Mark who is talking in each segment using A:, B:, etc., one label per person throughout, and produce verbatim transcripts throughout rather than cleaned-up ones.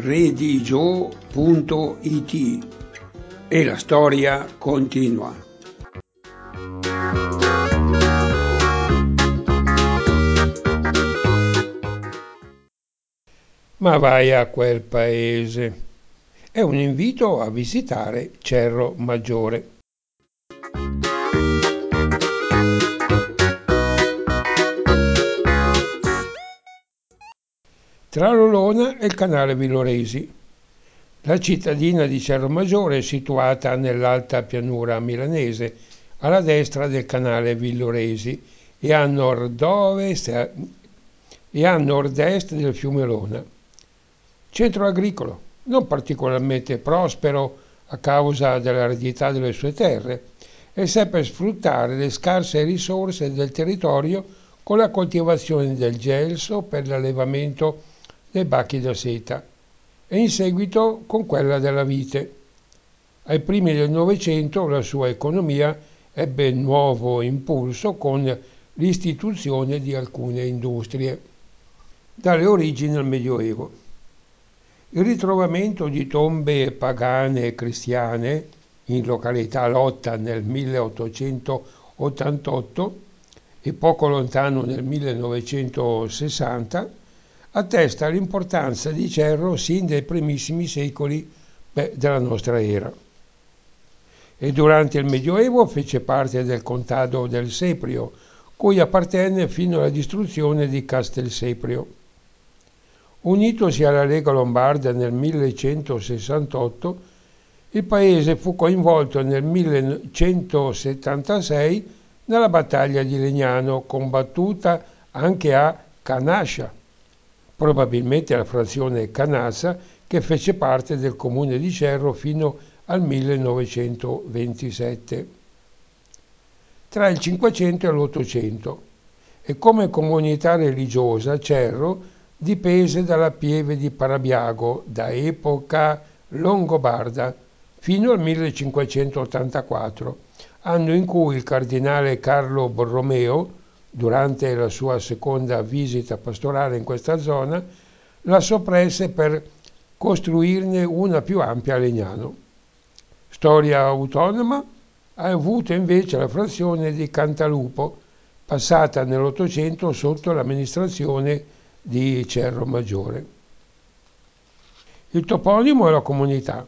A: redigio punto it e la storia continua. Ma vai a quel paese. È un invito a visitare Cerro Maggiore. Tra l'Olona e il canale Villoresi. La cittadina di Cerro Maggiore è situata nell'alta pianura milanese, alla destra del canale Villoresi e a nord-ovest e a nord-est del fiume Olona. Centro agricolo, non particolarmente prospero a causa dell'aridità delle sue terre, e seppe sfruttare le scarse risorse del territorio con la coltivazione del gelso per l'allevamento dei bacchi da seta e in seguito con quella della vite. Ai primi del Novecento la sua economia ebbe nuovo impulso con l'istituzione di alcune industrie, dalle origini al Medioevo. Il ritrovamento di tombe pagane e cristiane in località Lotta nel milleottocentottantotto e poco lontano nel millenovecentosessanta attesta l'importanza di Cerro sin dai primissimi secoli beh, della nostra era. E durante il Medioevo fece parte del contado del Seprio, cui appartenne fino alla distruzione di Castelseprio. Unitosi alla Lega Lombarda nel millecentosessantotto, il paese fu coinvolto nel millecentosettantasei nella battaglia di Legnano, combattuta anche a Canascia, probabilmente la frazione Canassa che fece parte del comune di Cerro fino al millenovecentoventisette. Tra il Cinquecento e l'Ottocento, e come comunità religiosa Cerro dipese dalla pieve di Parabiago da epoca longobarda fino al millecinquecentottantaquattro, anno in cui il cardinale Carlo Borromeo, durante la sua seconda visita pastorale in questa zona, la soppresse per costruirne una più ampia a Legnano. Storia autonoma ha avuto invece la frazione di Cantalupo, passata nell'Ottocento sotto l'amministrazione di Cerro Maggiore. Il toponimo e la comunità.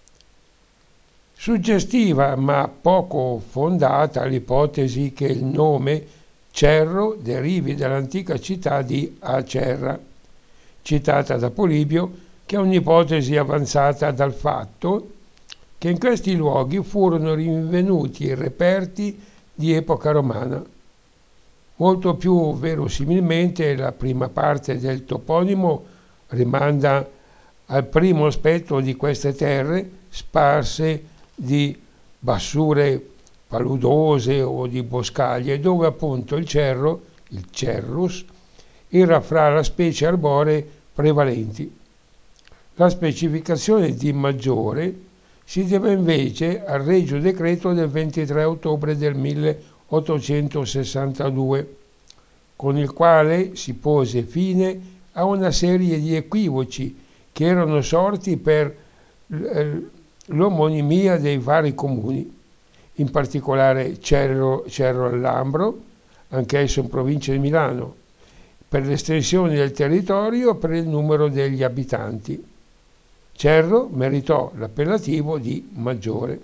A: Suggestiva ma poco fondata l'ipotesi che il nome Cerro derivi dall'antica città di Acerra, citata da Polibio, che è un'ipotesi avanzata dal fatto che in questi luoghi furono rinvenuti reperti di epoca romana. Molto più verosimilmente la prima parte del toponimo rimanda al primo aspetto di queste terre sparse di bassure paludose o di boscaglie, dove appunto il cerro, il cerrus, era fra le specie arboree prevalenti. La specificazione di maggiore si deve invece al Regio Decreto del ventitré ottobre del milleottocentosessantadue, con il quale si pose fine a una serie di equivoci che erano sorti per l'omonimia dei vari comuni, in particolare Cerro, Cerro al Lambro, anch'esso in provincia di Milano, per l'estensione del territorio e per il numero degli abitanti. Cerro meritò l'appellativo di Maggiore.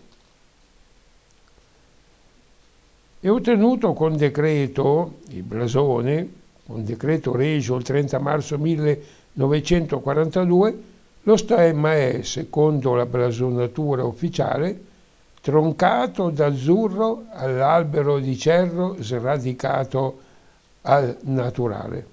A: È ottenuto con decreto, il blasone, con decreto regio il trenta marzo millenovecentoquarantadue, lo stemma è, secondo la blasonatura ufficiale, troncato d'azzurro all'albero di cerro sradicato al naturale.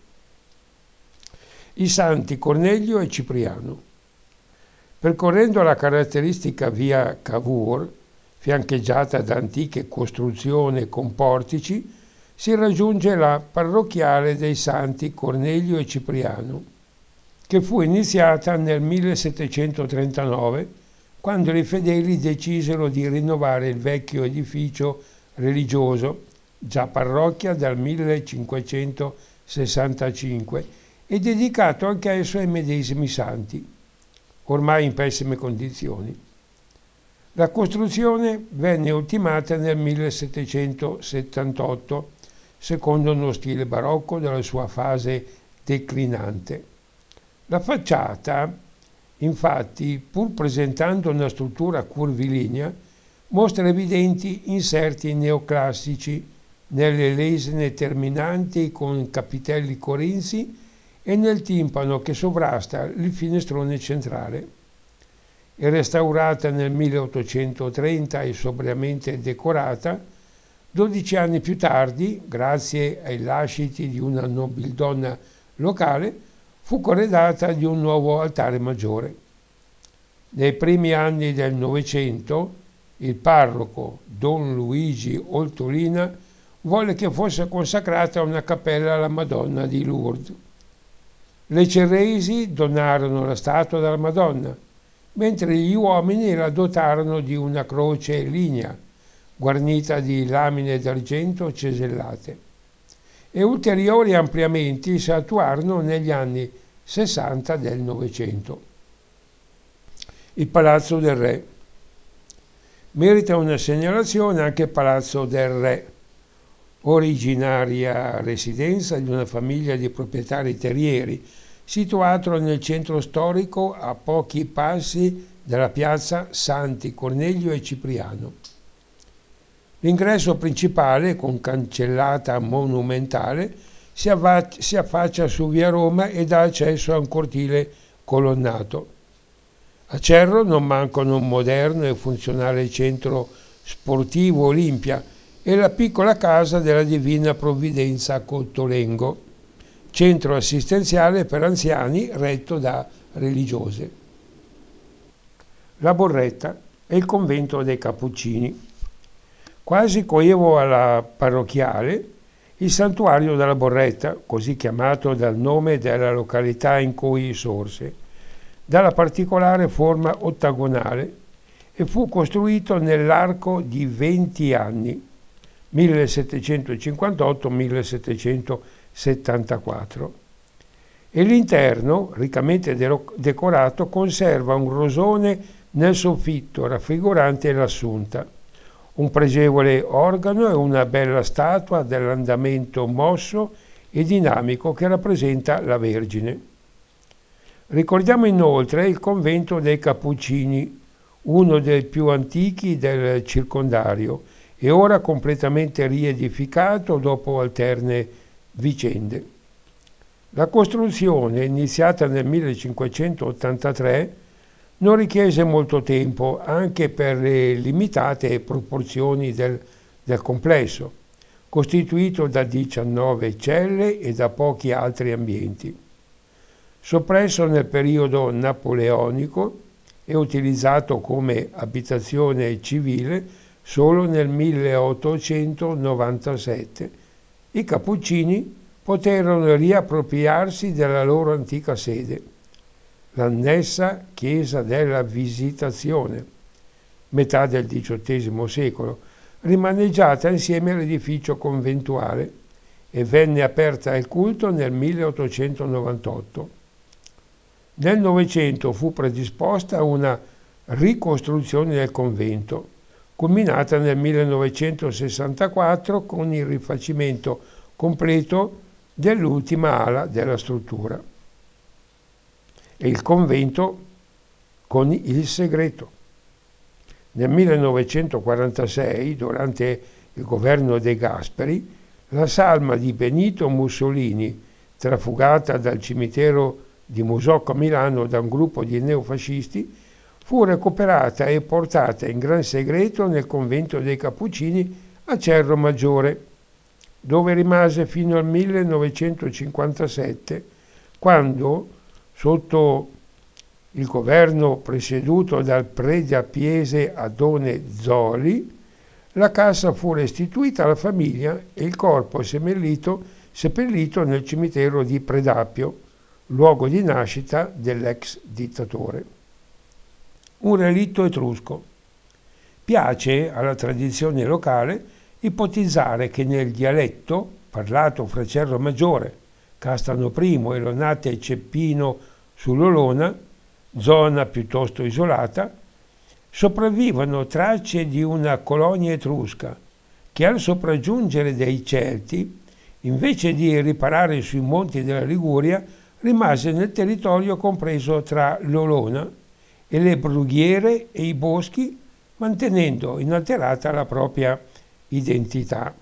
A: I santi Cornelio e Cipriano. Percorrendo la caratteristica via Cavour, fiancheggiata da antiche costruzioni con portici, si raggiunge la parrocchiale dei santi Cornelio e Cipriano, che fu iniziata nel millesettecentotrentanove, quando i fedeli decisero di rinnovare il vecchio edificio religioso, già parrocchia dal millecinquecentosessantacinque, e dedicato anch'esso ai medesimi santi. ormai in pessime condizioni. La costruzione venne ultimata nel millesettecentosettantotto, secondo uno stile barocco della sua fase declinante. La facciata, infatti, pur presentando una struttura curvilinea, mostra evidenti inserti neoclassici nelle lesene terminanti con capitelli corinzi e nel timpano che sovrasta il finestrone centrale. È restaurata nel milleottocentotrenta e sobriamente decorata. Dodici anni più tardi, grazie ai lasciti di una nobildonna locale, fu corredata di un nuovo altare maggiore. Nei primi anni del Novecento, il parroco Don Luigi Oltolina volle che fosse consacrata una cappella alla Madonna di Lourdes. Le Cerresi donarono la statua della Madonna, mentre gli uomini la dotarono di una croce lignea, guarnita di lamine d'argento cesellate. E ulteriori ampliamenti si attuarono negli anni sessanta del Novecento. Il Palazzo del Re. Merita una segnalazione anche il Palazzo del Re, originaria residenza di una famiglia di proprietari terrieri, situato nel centro storico a pochi passi dalla piazza Santi Cornelio e Cipriano. L'ingresso principale, con cancellata monumentale, si, avva- si affaccia su via Roma e dà accesso a un cortile colonnato. A Cerro non mancano un moderno e funzionale centro sportivo Olimpia e la piccola casa della Divina Provvidenza a Cottolengo, centro assistenziale per anziani retto da religiose. La Borretta e il convento dei Cappuccini. Quasi coevo alla parrocchiale, il santuario della Borretta, così chiamato dal nome della località in cui sorse, dalla particolare forma ottagonale, e fu costruito nell'arco di venti anni, millesettecentocinquantotto millesettecentosettantaquattro. E l'interno, riccamente decorato, conserva un rosone nel soffitto raffigurante l'Assunta, un pregevole organo e una bella statua dell'andamento mosso e dinamico che rappresenta la Vergine. Ricordiamo inoltre il convento dei Cappuccini, uno dei più antichi del circondario e ora completamente riedificato dopo alterne vicende. La costruzione, iniziata nel millecinquecentottantatré, non richiese molto tempo, anche per le limitate proporzioni del, del complesso, costituito da diciannove celle e da pochi altri ambienti. Soppresso nel periodo napoleonico e utilizzato come abitazione civile solo nel milleottocentonovantasette, i Cappuccini poterono riappropriarsi della loro antica sede, l'annessa chiesa della Visitazione, metà del diciottesimo secolo, rimaneggiata insieme all'edificio conventuale, e venne aperta al culto nel milleottocentonovantotto. Nel Novecento fu predisposta una ricostruzione del convento, culminata nel millenovecentosessantaquattro con il rifacimento completo dell'ultima ala della struttura. E il convento con il segreto. Nel millenovecentoquarantasei, durante il governo De Gasperi, la salma di Benito Mussolini, trafugata dal cimitero di Musocco a Milano da un gruppo di neofascisti, fu recuperata e portata in gran segreto nel convento dei Cappuccini a Cerro Maggiore, dove rimase fino al millenovecentocinquantasette, quando, sotto il governo presieduto dal prediapiese Adone Zoli, la cassa fu restituita alla famiglia e il corpo seppellito, seppellito nel cimitero di Predappio, luogo di nascita dell'ex dittatore. Un relitto etrusco. Piace alla tradizione locale ipotizzare che nel dialetto parlato fra Cerro Maggiore, Castano I e Lonate Ceppino sull'Olona, zona piuttosto isolata, sopravvivono tracce di una colonia etrusca che al sopraggiungere dei Celti, invece di riparare sui monti della Liguria, rimase nel territorio compreso tra l'Olona e le brughiere e i boschi, mantenendo inalterata la propria identità.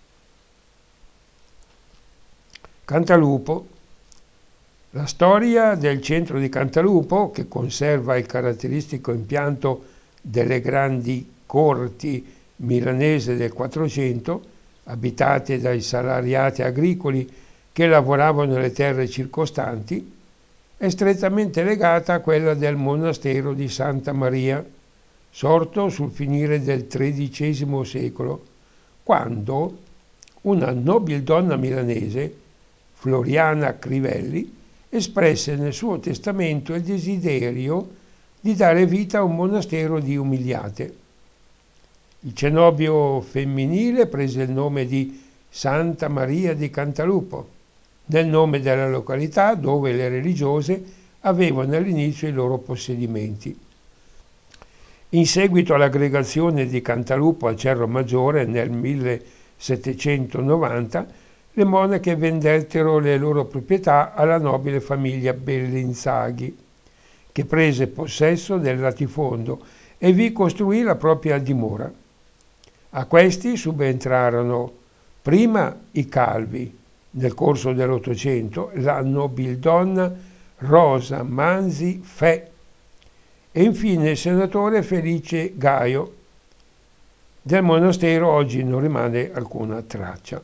A: Cantalupo. La storia del centro di Cantalupo, che conserva il caratteristico impianto delle grandi corti milanese del Quattrocento, abitate dai salariati agricoli che lavoravano nelle terre circostanti, è strettamente legata a quella del monastero di Santa Maria, sorto sul finire del tredicesimo secolo, quando una nobildonna milanese, Floriana Crivelli, espresse nel suo testamento il desiderio di dare vita a un monastero di umiliate. Il cenobio femminile prese il nome di Santa Maria di Cantalupo, nel nome della località dove le religiose avevano all'inizio i loro possedimenti. In seguito all'aggregazione di Cantalupo a Cerro Maggiore nel millesettecentonovanta, le monache vendettero le loro proprietà alla nobile famiglia Bellinzaghi, che prese possesso del latifondo e vi costruì la propria dimora. A questi subentrarono prima i Calvi, nel corso dell'Ottocento, la nobildonna Rosa Manzi Fe e infine il senatore Felice Gaio. Del monastero oggi non rimane alcuna traccia.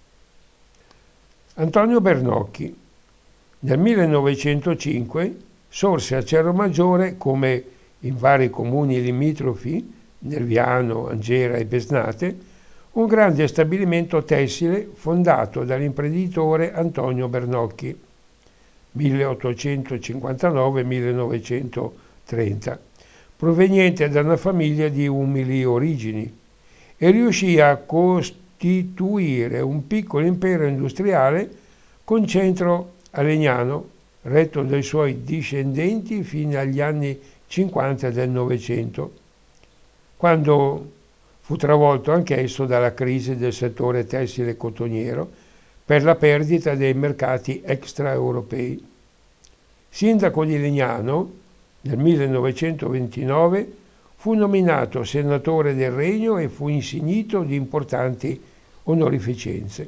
A: Antonio Bernocchi. Nel millenovecentocinque sorse a Cerro Maggiore, come in vari comuni limitrofi, Nerviano, Angera e Besnate, un grande stabilimento tessile fondato dall'imprenditore Antonio Bernocchi, milleottocentocinquantanove millenovecentotrenta, proveniente da una famiglia di umili origini, e riuscì a costituire un piccolo impero industriale con centro a Legnano, retto dai suoi discendenti fino agli anni cinquanta del Novecento, quando fu travolto anch'esso dalla crisi del settore tessile cotoniero per la perdita dei mercati extraeuropei. Sindaco di Legnano, nel millenovecentoventinove fu nominato senatore del Regno e fu insignito di importanti onorificenze.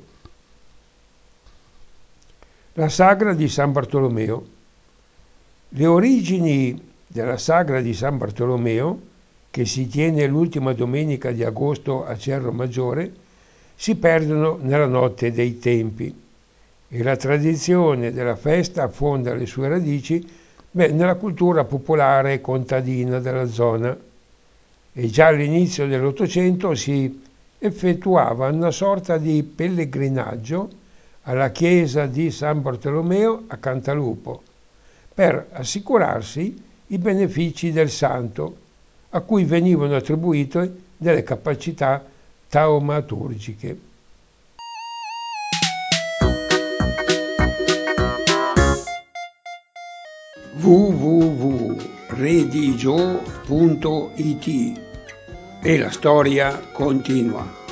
A: La sagra di San Bartolomeo. Le origini della sagra di San Bartolomeo, che si tiene l'ultima domenica di agosto a Cerro Maggiore, si perdono nella notte dei tempi e la tradizione della festa affonda le sue radici beh, nella cultura popolare contadina della zona, e già all'inizio dell'Ottocento si effettuava una sorta di pellegrinaggio alla chiesa di San Bartolomeo a Cantalupo per assicurarsi i benefici del santo, a cui venivano attribuite delle capacità taumaturgiche. w w w punto redigio punto it e la storia continua.